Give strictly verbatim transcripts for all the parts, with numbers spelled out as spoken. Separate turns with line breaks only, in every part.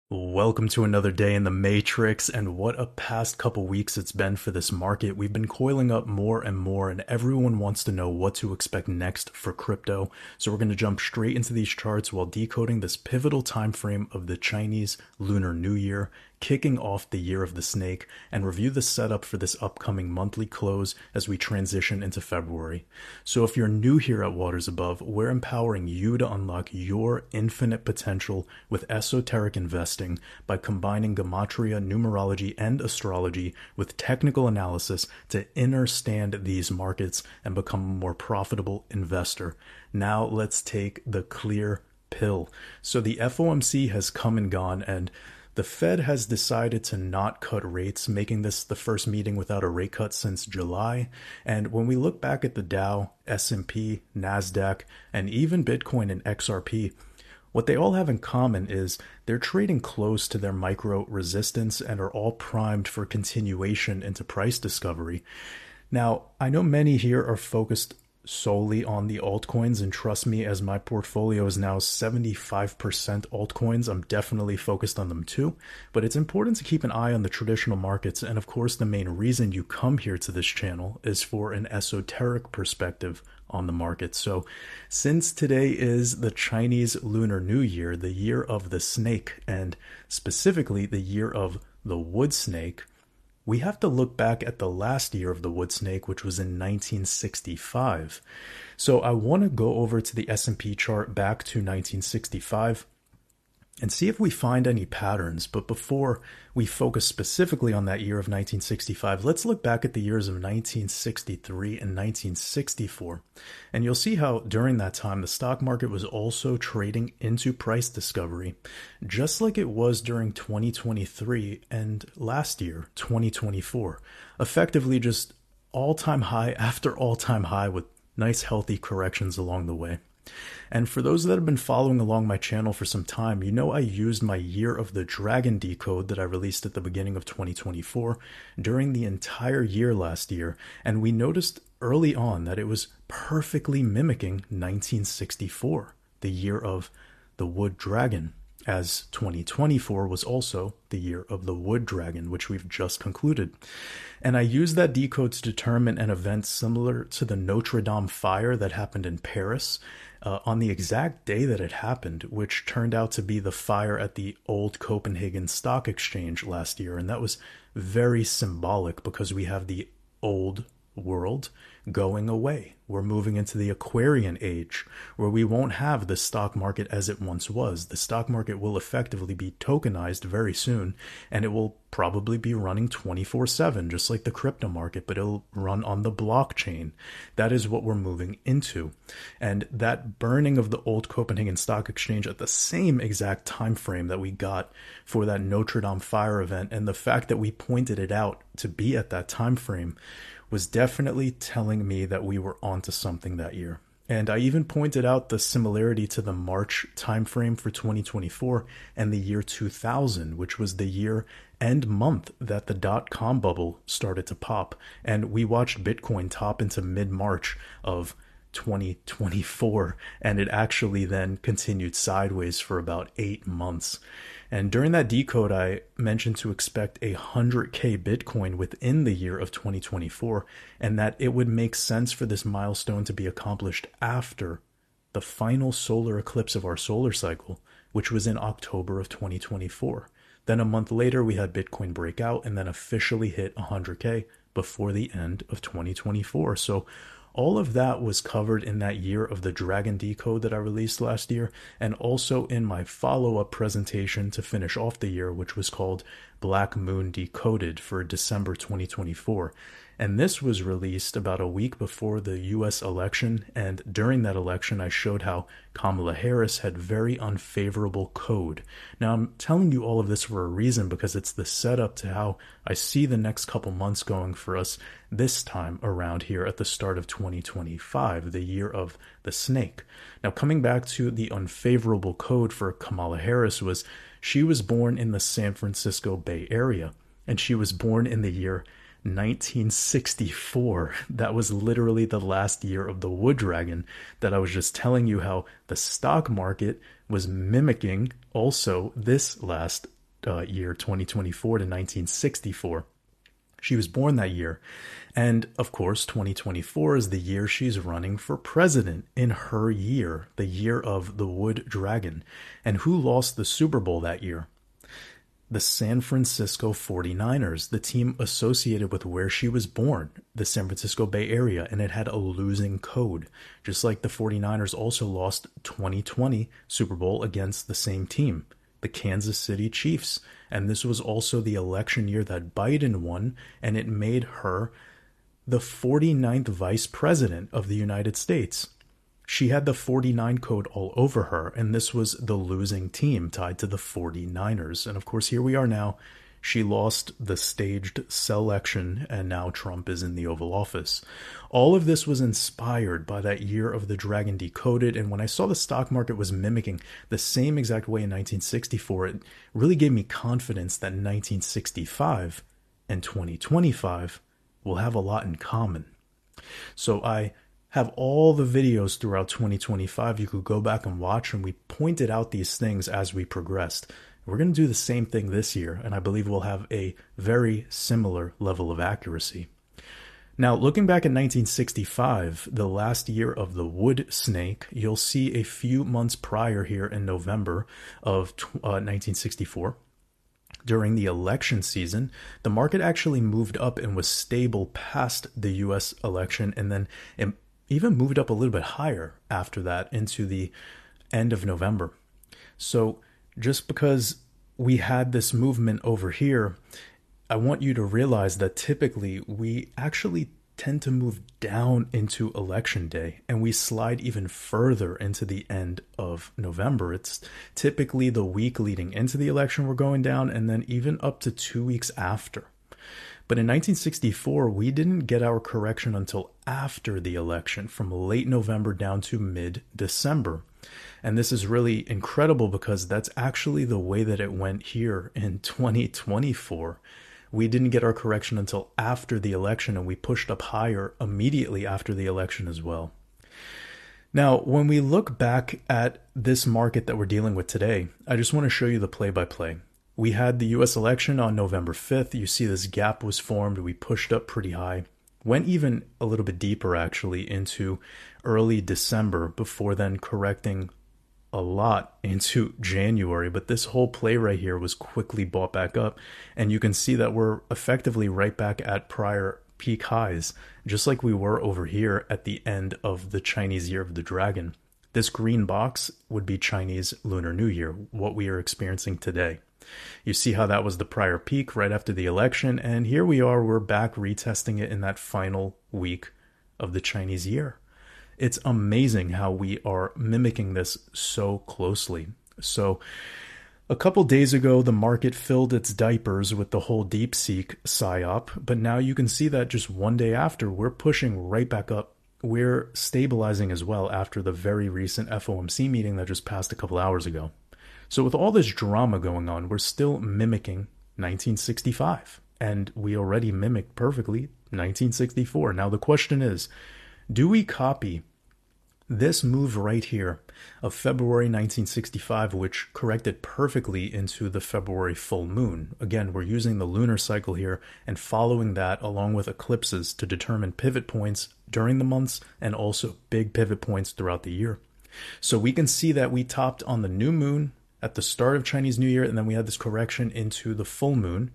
Welcome to another day in the Matrix, and what a past couple weeks it's been for this market. We've been coiling up more and more, and everyone wants to know what to expect next for crypto. So we're going to jump straight into these charts while decoding this pivotal time frame of the Chinese Lunar New Year, kicking off the year of the snake, and review the setup for this upcoming monthly close as we transition into February. So if you're new here at Waters Above, we're empowering you to unlock your infinite potential with esoteric investing by combining gematria, numerology, and astrology with technical analysis to understand these markets and become a more profitable investor. Now let's take the clear pill. So the F O M C has come and gone, and the Fed has decided to not cut rates, making this the first meeting without a rate cut since July. And when we look back at the Dow, S and P, NASDAQ, and even Bitcoin and X R P, what they all have in common is they're trading close to their micro resistance and are all primed for continuation into price discovery. Now, I know many here are focused solely on the altcoins, and trust me, as my portfolio is now seventy-five percent altcoins, I'm definitely focused on them too. But it's important to keep an eye on the traditional markets, and of course the main reason you come here to this channel is for an esoteric perspective on the market. So since today is the Chinese Lunar New Year, the year of the snake, and specifically the year of the wood snake, we have to look back at the last year of the wood snake, which was in nineteen sixty-five. So I want to go over to the S and P chart back to nineteen sixty-five and see if we find any patterns. But before we focus specifically on that year of nineteen sixty-five, let's look back at the years of nineteen sixty-three and nineteen sixty-four. And you'll see how during that time, the stock market was also trading into price discovery, just like it was during twenty twenty-three and last year, twenty twenty-four. Effectively just all-time high after all-time high with nice healthy corrections along the way. And for those that have been following along my channel for some time, you know I used my Year of the Dragon decode that I released at the beginning of twenty twenty-four during the entire year last year, and we noticed early on that it was perfectly mimicking nineteen sixty-four, the year of the Wood Dragon, as twenty twenty-four was also the year of the Wood Dragon, which we've just concluded. And I used that decode to determine an event similar to the Notre Dame fire that happened in Paris uh, on the exact day that it happened, which turned out to be the fire at the old Copenhagen Stock Exchange last year. And that was very symbolic because we have the old world going away. We're moving into the Aquarian age, where we won't have the stock market as it once was. The stock market will effectively be tokenized very soon, and it will probably be running twenty-four seven, just like the crypto market, but it'll run on the blockchain. That is what we're moving into. And that burning of the old Copenhagen Stock Exchange at the same exact time frame that we got for that Notre Dame fire event, and the fact that we pointed it out to be at that time frame, was definitely telling me that we were onto something that year. And I even pointed out the similarity to the March timeframe for twenty twenty-four and the year two thousand, which was the year and month that the dot-com bubble started to pop. And we watched Bitcoin top into mid-March of twenty twenty-four, and it actually then continued sideways for about eight months. And during that decode, I mentioned to expect a one hundred K Bitcoin within the year of twenty twenty-four, and that it would make sense for this milestone to be accomplished after the final solar eclipse of our solar cycle, which was in October of twenty twenty-four. Then a month later, we had Bitcoin break out and then officially hit one hundred K before the end of twenty twenty-four. So all of that was covered in that Year of the Dragon decode that I released last year, and also in my follow-up presentation to finish off the year, which was called Black Moon Decoded for December twenty twenty-four. And this was released about a week before the U S election, and during that election I showed how Kamala Harris had very unfavorable code. Now I'm telling you all of this for a reason, because it's the setup to how I see the next couple months going for us this time around here at the start of twenty twenty-five, the year of the snake. Now coming back to the unfavorable code for Kamala Harris was she was born in the San Francisco Bay Area, and she was born in the year nineteen sixty-four. That was literally the last year of the Wood Dragon that I was just telling you how the stock market was mimicking also this last uh, year twenty twenty-four to nineteen sixty-four. She was born that year. And of course, twenty twenty-four is the year she's running for president in her year, the year of the Wood Dragon. And who lost the Super Bowl that year? The San Francisco forty-niners, the team associated with where she was born, the San Francisco Bay Area, and it had a losing code. Just like the forty-niners also lost twenty twenty Super Bowl against the same team, the Kansas City Chiefs. And this was also the election year that Biden won, and it made her the forty-ninth vice president of the United States. She had the forty-nine code all over her, and this was the losing team tied to the forty-niners. And of course, here we are now. She lost the staged selection, and now Trump is in the Oval Office. All of this was inspired by that year of the Dragon Decoded, and when I saw the stock market was mimicking the same exact way in nineteen sixty-four, it really gave me confidence that nineteen sixty-five and twenty twenty-five will have a lot in common. So I have all the videos throughout twenty twenty-five you could go back and watch, and we pointed out these things as we progressed. We're going to do the same thing this year, and I believe we'll have a very similar level of accuracy. Now, looking back at nineteen sixty-five, the last year of the Wood Snake, you'll see a few months prior here in November of uh, nineteen sixty-four. During the election season, the market actually moved up and was stable past the U S election, and then it even moved up a little bit higher after that into the end of November. So just because we had this movement over here, I want you to realize that typically we actually tend to move down into election day, and we slide even further into the end of November. It's typically the week leading into the election we're going down, and then even up to two weeks after. But in nineteen sixty-four, we didn't get our correction until after the election, from late November down to mid-December. And this is really incredible because that's actually the way that it went here in twenty twenty-four. We didn't get our correction until after the election, and we pushed up higher immediately after the election as well. Now, when we look back at this market that we're dealing with today, I just want to show you the play-by-play. We had the U S election on November fifth. You see this gap was formed. We pushed up pretty high. Went even a little bit deeper, actually, into early December before then correcting a lot into January. But this whole play right here was quickly bought back up. And you can see that we're effectively right back at prior peak highs, just like we were over here at the end of the Chinese Year of the Dragon. This green box would be Chinese Lunar New Year, what we are experiencing today. You see how that was the prior peak right after the election, and here we are, we're back retesting it in that final week of the Chinese year. It's amazing how we are mimicking this so closely. So a couple days ago, the market filled its diapers with the whole DeepSeek psyop, but now you can see that just one day after, we're pushing right back up. We're stabilizing as well after the very recent F O M C meeting that just passed a couple hours ago. So with all this drama going on, we're still mimicking nineteen sixty-five, and we already mimicked perfectly nineteen sixty-four. Now the question is, do we copy this move right here of February nineteen sixty-five, which corrected perfectly into the February full moon? Again, we're using the lunar cycle here and following that along with eclipses to determine pivot points during the months and also big pivot points throughout the year. So we can see that we topped on the new moon at the start of Chinese New Year, and then we had this correction into the full moon.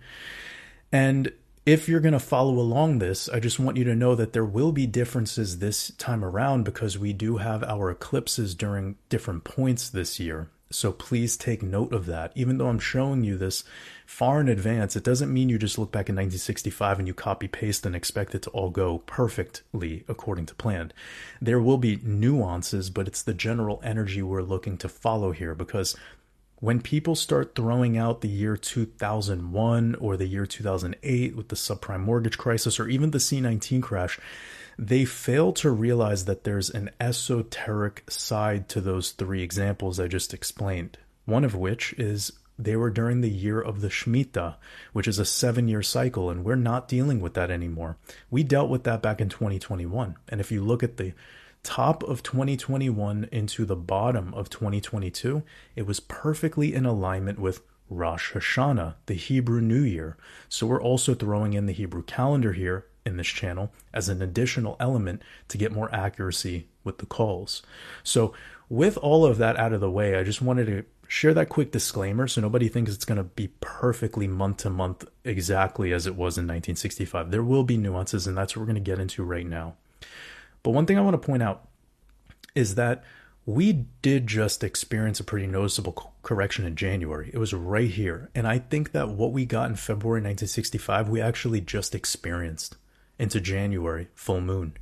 And if you're going to follow along this, I just want you to know that there will be differences this time around because we do have our eclipses during different points this year. So please take note of that. Even though I'm showing you this far in advance, it doesn't mean you just look back at nineteen sixty-five and you copy paste and expect it to all go perfectly according to plan. There will be nuances, but it's the general energy we're looking to follow here, because when people start throwing out the year two thousand one or the year two thousand eight with the subprime mortgage crisis or even the C nineteen crash, they fail to realize that there's an esoteric side to those three examples I just explained. One of which is they were during the year of the Shemitah, which is a seven-year cycle, and we're not dealing with that anymore. We dealt with that back in twenty twenty-one. And if you look at the top of twenty twenty-one into the bottom of twenty twenty-two, it was perfectly in alignment with Rosh Hashanah, the Hebrew New Year. So we're also throwing in the Hebrew calendar here in this channel as an additional element to get more accuracy with the calls. So with all of that out of the way, I just wanted to share that quick disclaimer so nobody thinks it's going to be perfectly month to month exactly as it was in nineteen sixty-five. There will be nuances, and that's what we're going to get into right now. But one thing I want to point out is that we did just experience a pretty noticeable correction in January. It was right here. And I think that what we got in February nineteen sixty-five, we actually just experienced into January, full moon.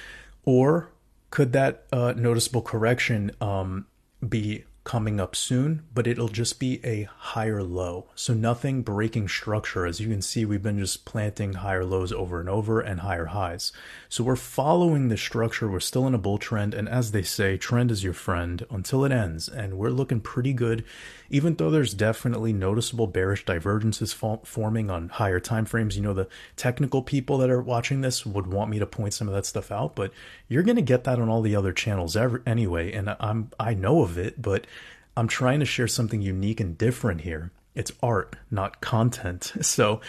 Or could that uh, noticeable correction um, be coming up soon, but it'll just be a higher low. So nothing breaking structure. As you can see, we've been just planting higher lows over and over and higher highs. So we're following the structure. We're still in a bull trend. And as they say, trend is your friend until it ends. And we're looking pretty good, even though there's definitely noticeable bearish divergences forming on higher time frames. You know, the technical people that are watching this would want me to point some of that stuff out, but you're going to get that on all the other channels ever, anyway. And I'm, I know of it, but I'm trying to share something unique and different here. It's art, not content. So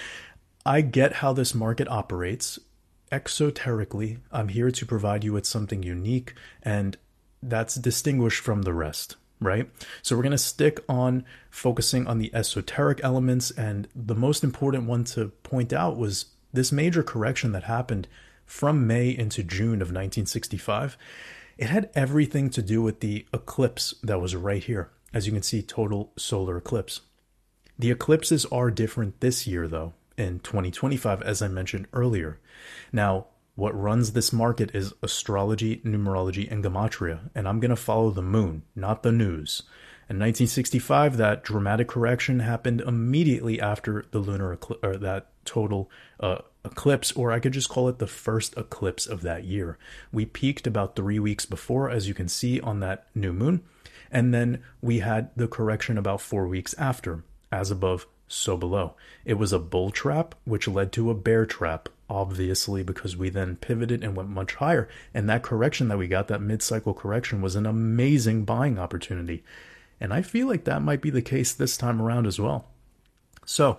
I get how this market operates exoterically. I'm here to provide you with something unique, and that's distinguished from the rest, right? So we're going to stick on focusing on the esoteric elements. And the most important one to point out was this major correction that happened from May into June of nineteen sixty-five. It had everything to do with the eclipse that was right here. As you can see, total solar eclipse. The eclipses are different this year, though, in twenty twenty-five, as I mentioned earlier. Now, what runs this market is astrology, numerology, and gematria, and I'm going to follow the moon, not the news. In nineteen sixty-five, that dramatic correction happened immediately after the lunar eclipse, or that total uh, eclipse, or I could just call it the first eclipse of that year. We peaked about three weeks before, as you can see on that new moon, and then we had the correction about four weeks after, as above, so below. It was a bull trap, which led to a bear trap, obviously, because we then pivoted and went much higher, and that correction that we got, that mid-cycle correction, was an amazing buying opportunity. And I feel like that might be the case this time around as well. So,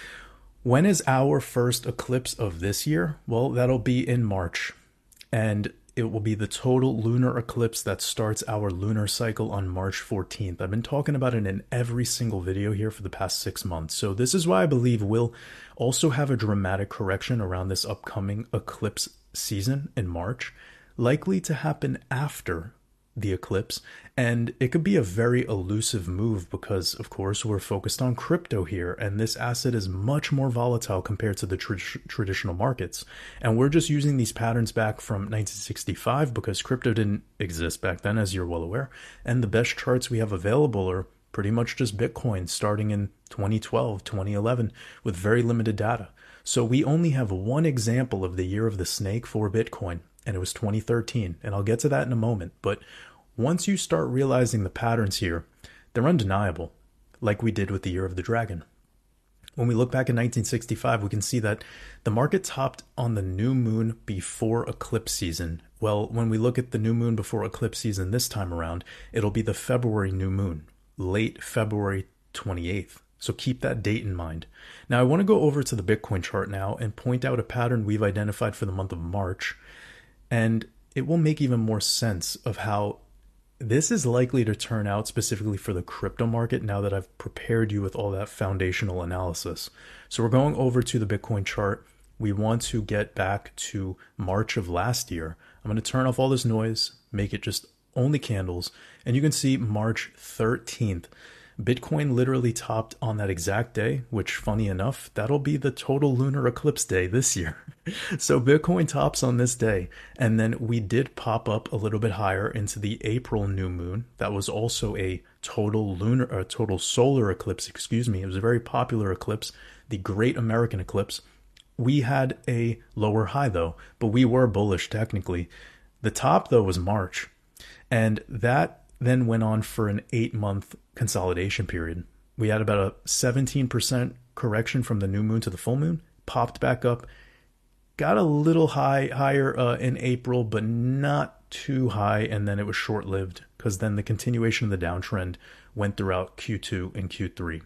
when is our first eclipse of this year? Well, that'll be in March. And it will be the total lunar eclipse that starts our lunar cycle on March fourteenth. I've been talking about it in every single video here for the past six months. So this is why I believe we'll also have a dramatic correction around this upcoming eclipse season in March, likely to happen after the eclipse. And it could be a very elusive move because, of course, we're focused on crypto here, and this asset is much more volatile compared to the tr traditional markets. And we're just using these patterns back from nineteen sixty-five because crypto didn't exist back then, as you're well aware. And the best charts we have available are pretty much just Bitcoin starting in twenty twelve, twenty eleven with very limited data. So we only have one example of the year of the snake for Bitcoin, and it was twenty thirteen. And I'll get to that in a moment. But once you start realizing the patterns here, they're undeniable, like we did with the year of the dragon. When we look back in nineteen sixty-five, we can see that the market topped on the new moon before eclipse season. Well, when we look at the new moon before eclipse season this time around, it'll be the February new moon, late February twenty-eighth. So keep that date in mind. Now, I want to go over to the Bitcoin chart now and point out a pattern we've identified for the month of March. And it will make even more sense of how this is likely to turn out specifically for the crypto market now that I've prepared you with all that foundational analysis. So we're going over to the Bitcoin chart. We want to get back to March of last year. I'm going to turn off all this noise, make it just only candles. And you can see March thirteenth. Bitcoin literally topped on that exact day, which, funny enough, that'll be the total lunar eclipse day this year. So Bitcoin tops on this day, and then we did pop up a little bit higher into the April new moon. That was also a total lunar, or total solar eclipse, excuse me. It was a very popular eclipse, the Great American Eclipse. We had a lower high though, but we were bullish technically. The top though was March, and that then went on for an eight-month consolidation period. We had about a seventeen percent correction from the new moon to the full moon, popped back up, got a little high higher uh, in April, but not too high, and then it was short-lived because then the continuation of the downtrend went throughout Q two and Q three.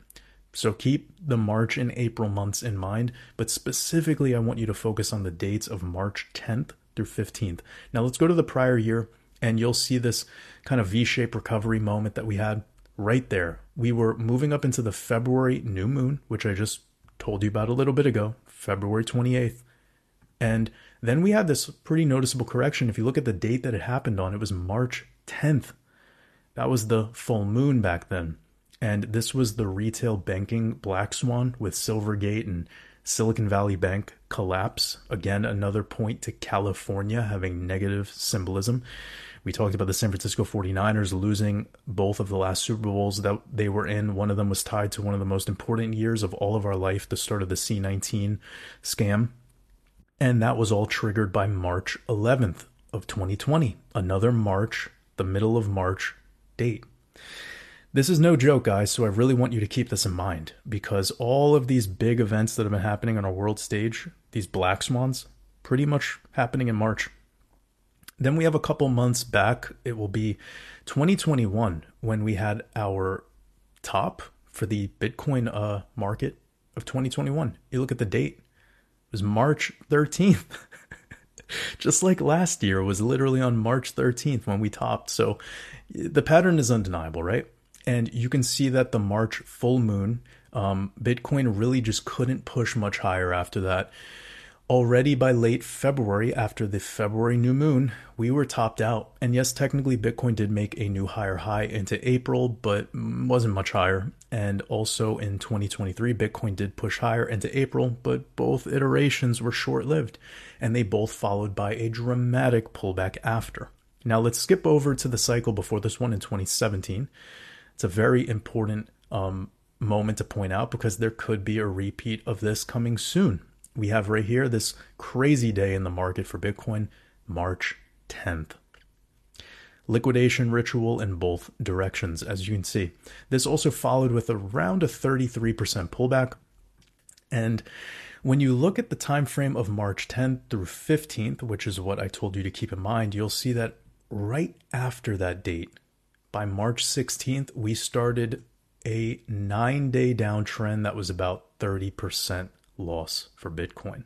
So keep the March and April months in mind, but specifically, I want you to focus on the dates of March tenth through fifteenth. Now let's go to the prior year, and you'll see this kind of V-shaped recovery moment that we had right there. We were moving up into the February new moon, which I just told you about a little bit ago, February twenty-eighth. And then we had this pretty noticeable correction. If you look at the date that it happened on, it was March tenth. That was the full moon back then. And this was the retail banking black swan with Silvergate and Silicon Valley Bank collapse. Again, another point to California having negative symbolism. We talked about the San Francisco forty-niners losing both of the last Super Bowls that they were in. One of them was tied to one of the most important years of all of our life, the start of the C nineteen scam. And that was all triggered by March eleventh of twenty twenty. Another March, the middle of March date. This is no joke, guys, so I really want you to keep this in mind, because all of these big events that have been happening on our world stage, these black swans, pretty much happening in March. Then we have a couple months back. It will be twenty twenty-one when we had our top for the Bitcoin uh, market of twenty twenty-one. You look at the date. It was March thirteenth. Just like last year, it was literally on March thirteenth when we topped. So the pattern is undeniable, right? And you can see that the March full moon, um, Bitcoin really just couldn't push much higher after that. Already by late February, after the February new moon, we were topped out. And yes, technically Bitcoin did make a new higher high into April, but wasn't much higher. And also in twenty twenty-three, Bitcoin did push higher into April, but both iterations were short-lived. And they both followed by a dramatic pullback after. Now let's skip over to the cycle before this one in twenty seventeen. It's a very important um, moment to point out because there could be a repeat of this coming soon. We have right here this crazy day in the market for Bitcoin, March tenth. Liquidation ritual in both directions, as you can see. This also followed with around a thirty-three percent pullback. And when you look at the time frame of March tenth through fifteenth, which is what I told you to keep in mind, you'll see that right after that date, by March sixteenth, we started a nine-day downtrend that was about thirty percent loss for Bitcoin.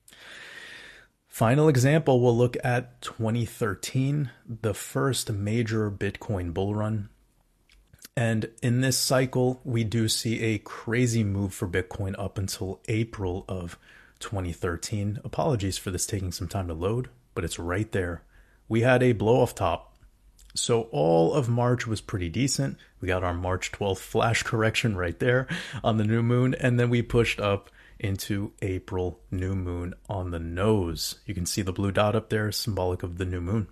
Final example, we'll look at twenty thirteen, the first major Bitcoin bull run. And in this cycle, we do see a crazy move for Bitcoin up until April of twenty thirteen. Apologies for this taking some time to load, but it's right there. We had a blow off top. So all of March was pretty decent. We got our March twelfth flash correction right there on the new moon. And then we pushed up into April new moon on the nose. You can see the blue dot up there, symbolic of the new moon.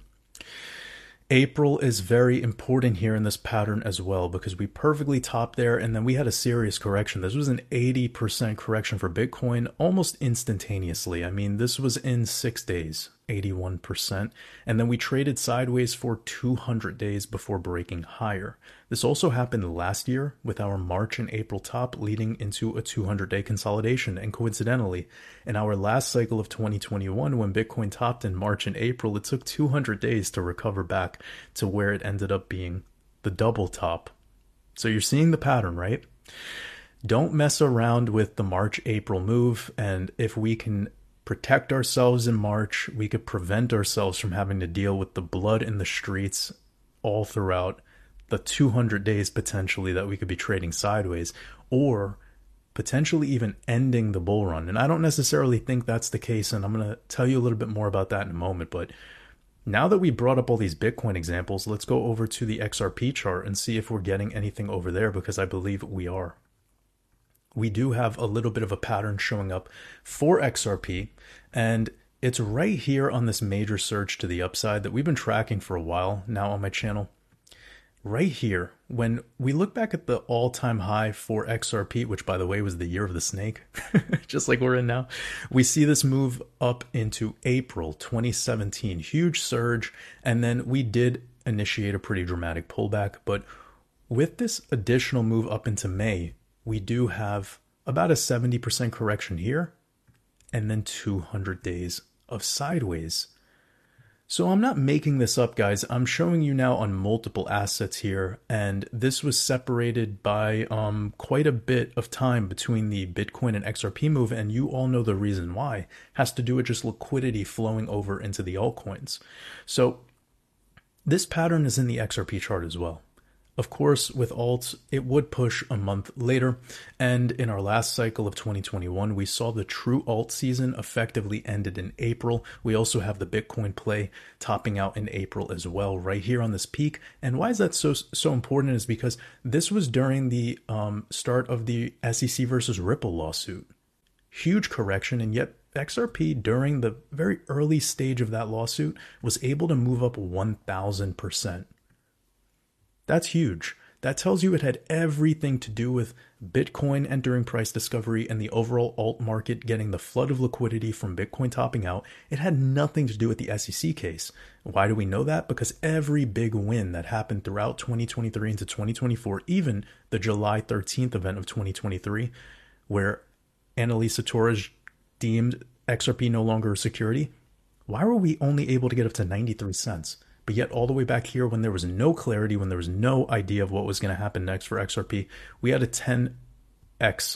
April is very important here in this pattern as well because we perfectly topped there and then we had a serious correction. This was an eighty percent correction for Bitcoin almost instantaneously. I mean, this was in six days, eighty-one percent. And then we traded sideways for two hundred days before breaking higher. This also happened last year with our March and April top leading into a two hundred day consolidation. And coincidentally, in our last cycle of twenty twenty-one, when Bitcoin topped in March and April, it took two hundred days to recover back to where it ended up being the double top. So you're seeing the pattern, right? Don't mess around with the March-April move. And if we can protect ourselves in March, we could prevent ourselves from having to deal with the blood in the streets all throughout the two hundred days potentially that we could be trading sideways, or potentially even ending the bull run. And I don't necessarily think that's the case, and I'm going to tell you a little bit more about that in a moment. But now that we brought up all these Bitcoin examples, let's go over to the X R P chart and see if we're getting anything over there, because I believe we are. We do have a little bit of a pattern showing up for X R P, and it's right here on this major surge to the upside that we've been tracking for a while now on my channel. Right here, when we look back at the all-time high for X R P, which by the way was the year of the snake, just like we're in now, we see this move up into April twenty seventeen, huge surge, and then we did initiate a pretty dramatic pullback. But with this additional move up into May, we do have about a seventy percent correction here, and then two hundred days of sideways. So I'm not making this up, guys. I'm showing you now on multiple assets here, and this was separated by um, quite a bit of time between the Bitcoin and X R P move, and you all know the reason why. It has to do with just liquidity flowing over into the altcoins. So this pattern is in the X R P chart as well. Of course, with alts, it would push a month later, and in our last cycle of twenty twenty-one, we saw the true alt season effectively ended in April. We also have the Bitcoin play topping out in April as well, right here on this peak. And why is that so so important is because this was during the um, start of the S E C versus Ripple lawsuit. Huge correction, and yet X R P during the very early stage of that lawsuit was able to move up one thousand percent. That's huge. That tells you it had everything to do with Bitcoin entering price discovery and the overall alt market getting the flood of liquidity from Bitcoin topping out. It had nothing to do with the S E C case. Why do we know that? Because every big win that happened throughout twenty twenty-three into twenty twenty-four, even the July thirteenth event of twenty twenty-three, where Annalisa Torres deemed X R P no longer a security, why were we only able to get up to ninety-three cents? But yet all the way back here when there was no clarity, when there was no idea of what was going to happen next for X R P, we had a ten X.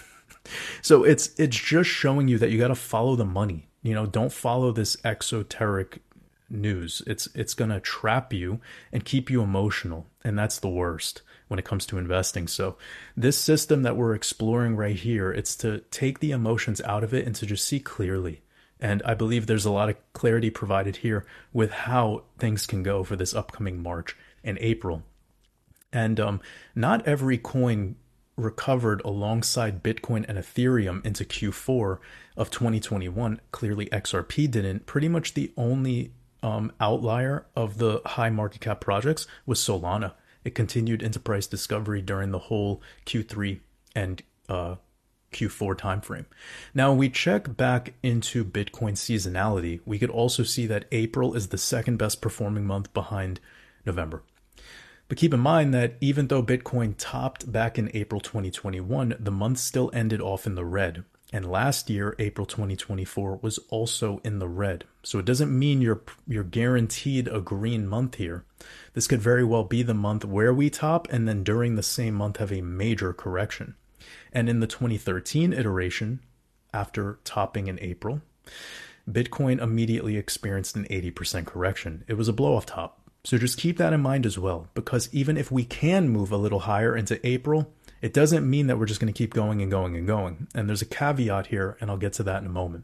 So it's it's just showing you that you got to follow the money. You know, don't follow this exoteric news. It's it's going to trap you and keep you emotional, and that's the worst when it comes to investing. So this system that we're exploring right here, it's to take the emotions out of it and to just see clearly. And I believe there's a lot of clarity provided here with how things can go for this upcoming March and April. And um, not every coin recovered alongside Bitcoin and Ethereum into Q four of twenty twenty-one. Clearly X R P didn't. Pretty much the only um, outlier of the high market cap projects was Solana. It continued into price discovery during the whole Q three and uh Q four timeframe. Now, when we check back into Bitcoin seasonality, we could also see that April is the second best performing month behind November. But keep in mind that even though Bitcoin topped back in April twenty twenty-one, the month still ended off in the red. And last year, April twenty twenty-four, was also in the red. So it doesn't mean you're you're guaranteed a green month here. This could very well be the month where we top and then during the same month have a major correction. And in the twenty thirteen iteration, after topping in April, Bitcoin immediately experienced an eighty percent correction. It was a blow-off top. So just keep that in mind as well, because even if we can move a little higher into April, it doesn't mean that we're just going to keep going and going and going. And there's a caveat here, and I'll get to that in a moment.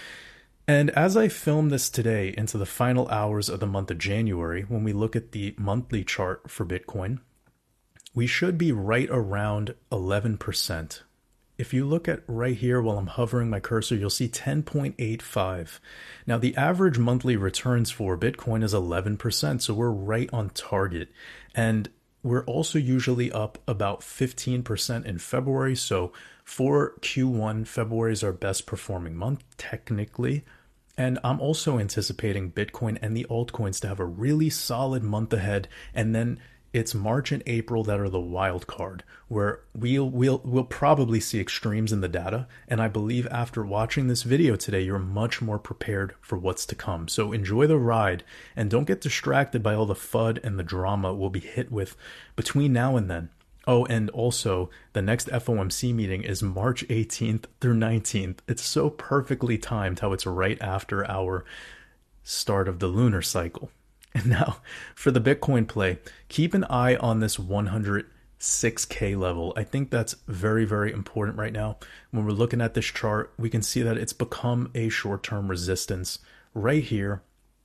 And as I film this today into the final hours of the month of January, when we look at the monthly chart for Bitcoin, we should be right around eleven percent. If you look at right here while I'm hovering my cursor, you'll see ten point eight five. Now, the average monthly returns for Bitcoin is eleven percent, so we're right on target. And we're also usually up about fifteen percent in February. So for Q one, February is our best performing month, technically. And I'm also anticipating Bitcoin and the altcoins to have a really solid month ahead, and then it's March and April that are the wild card, where we'll, we'll, we'll probably see extremes in the data. And I believe after watching this video today, you're much more prepared for what's to come. So enjoy the ride and don't get distracted by all the F U D and the drama we'll be hit with between now and then. Oh, and also the next F O M C meeting is March eighteenth through nineteenth. It's so perfectly timed how it's right after our start of the lunar cycle. And now, for the Bitcoin play, keep an eye on this one hundred six K level. I think that's very, very important right now. When we're looking at this chart, we can see that it's become a short-term resistance right here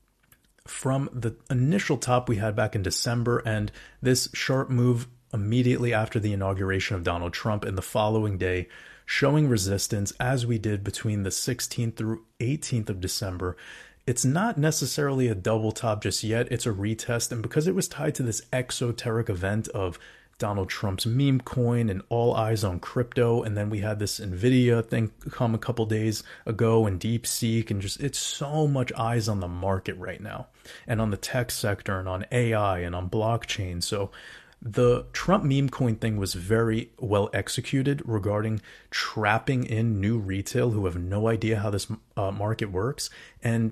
from the initial top we had back in December, and this sharp move immediately after the inauguration of Donald Trump and the following day, showing resistance as we did between the sixteenth through eighteenth of December. It's not necessarily a double top just yet. It's a retest. And because it was tied to this exoteric event of Donald Trump's meme coin and all eyes on crypto, and then we had this NVIDIA thing come a couple days ago and DeepSeek, and just it's so much eyes on the market right now and on the tech sector and on A I and on blockchain. So the Trump meme coin thing was very well executed regarding trapping in new retail who have no idea how this uh, market works. And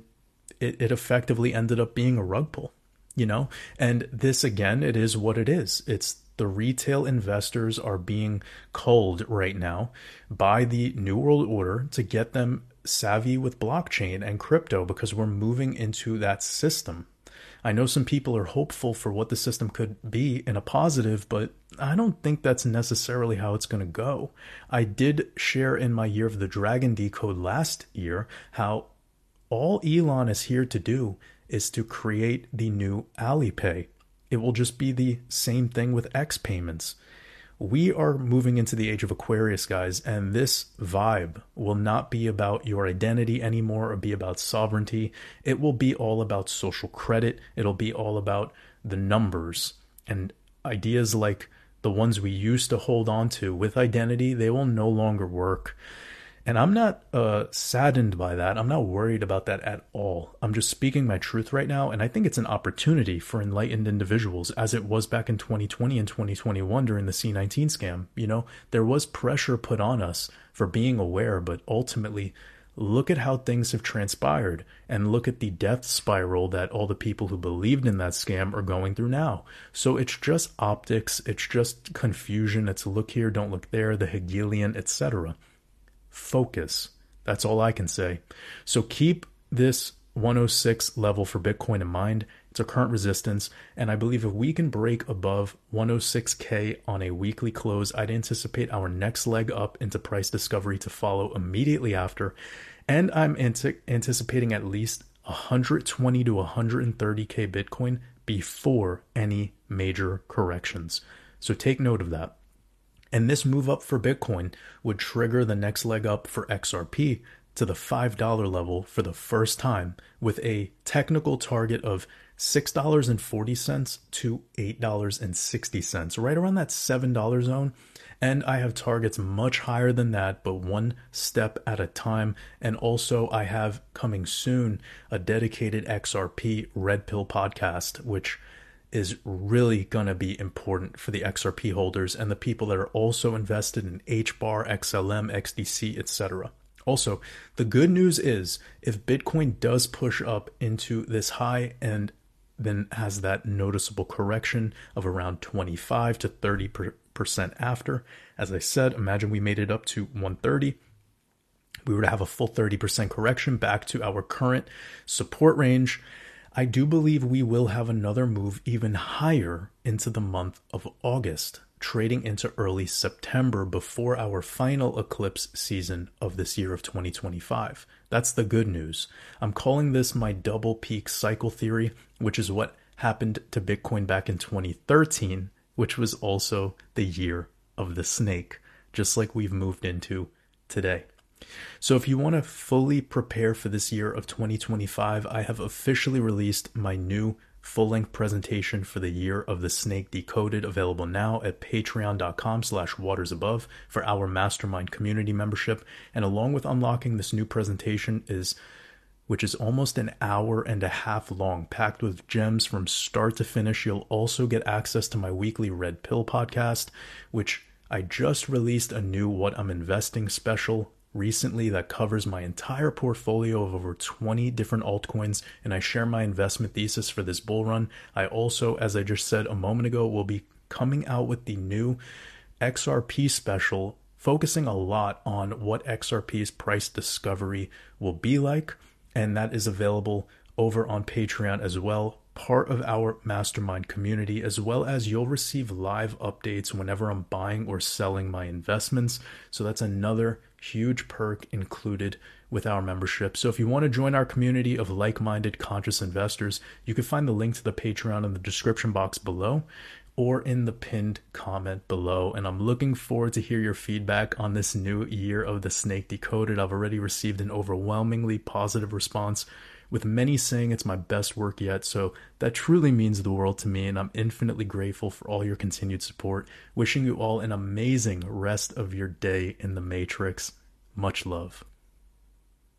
it, it effectively ended up being a rug pull, you know? And this, again, it is what it is. It's the retail investors are being culled right now by the New World Order to get them savvy with blockchain and crypto, because we're moving into that system. I know some people are hopeful for what the system could be in a positive, but I don't think that's necessarily how it's going to go. I did share in my Year of the Dragon Decode last year how all Elon is here to do is to create the new Alipay. It will just be the same thing with X payments. We are moving into the age of Aquarius, guys, and this vibe will not be about your identity anymore or be about sovereignty. It will be all about social credit. It'll be all about the numbers, and ideas like the ones we used to hold on to with identity, they will no longer work. And I'm not uh, saddened by that. I'm not worried about that at all. I'm just speaking my truth right now. And I think it's an opportunity for enlightened individuals, as it was back in twenty twenty and twenty twenty-one during the C nineteen scam. You know, there was pressure put on us for being aware, but ultimately, look at how things have transpired and look at the death spiral that all the people who believed in that scam are going through now. So it's just optics. It's just confusion. It's look here, don't look there, the Hegelian, et cetera. Focus. That's all I can say. So keep this one oh six level for Bitcoin in mind. It's a current resistance, and I believe if we can break above one oh six K on a weekly close, I'd anticipate our next leg up into price discovery to follow immediately after. And I'm ant- anticipating at least one hundred twenty to one hundred thirty K Bitcoin before any major corrections. So take note of that. And this move up for Bitcoin would trigger the next leg up for X R P to the five dollar level for the first time, with a technical target of six dollars and forty cents to eight dollars and sixty cents, right around that seven dollar zone. And I have targets much higher than that, but one step at a time. And also I have coming soon a dedicated X R P Red Pill podcast, which is really going to be important for the X R P holders and the people that are also invested in H bar, X L M, X D C, et cetera. Also, the good news is if Bitcoin does push up into this high and then has that noticeable correction of around twenty-five to thirty percent after, as I said, imagine we made it up to one thirty. We were to have a full thirty percent correction back to our current support range. I do believe we will have another move even higher into the month of August, trading into early September before our final eclipse season of this year of twenty twenty-five. That's the good news. I'm calling this my double peak cycle theory, which is what happened to Bitcoin back in twenty thirteen, which was also the year of the snake, just like we've moved into today. So if you want to fully prepare for this year of twenty twenty-five, I have officially released my new full-length presentation for the Year of the Snake Decoded, available now at patreon.com slash watersabove for our mastermind community membership. And along with unlocking this new presentation is, which is almost an hour and a half long, packed with gems from start to finish, you'll also get access to my weekly Red Pill podcast, which I just released a new What I'm Investing special recently that covers my entire portfolio of over twenty different altcoins, and I share my investment thesis for this bull run. I also, as I just said a moment ago, will be coming out with the new X R P special, focusing a lot on what X R P's price discovery will be like, and that is available over on Patreon as well, part of our mastermind community, as well as you'll receive live updates whenever I'm buying or selling my investments. So that's another huge perk included with our membership. So if you want to join our community of like-minded conscious investors, you can find the link to the Patreon in the description box below or in the pinned comment below. And I'm looking forward to hear your feedback on this new Year of the Snake Decoded. I've already received an overwhelmingly positive response, with many saying it's my best work yet. So that truly means the world to me, and I'm infinitely grateful for all your continued support. Wishing you all an amazing rest of your day in the Matrix. Much love.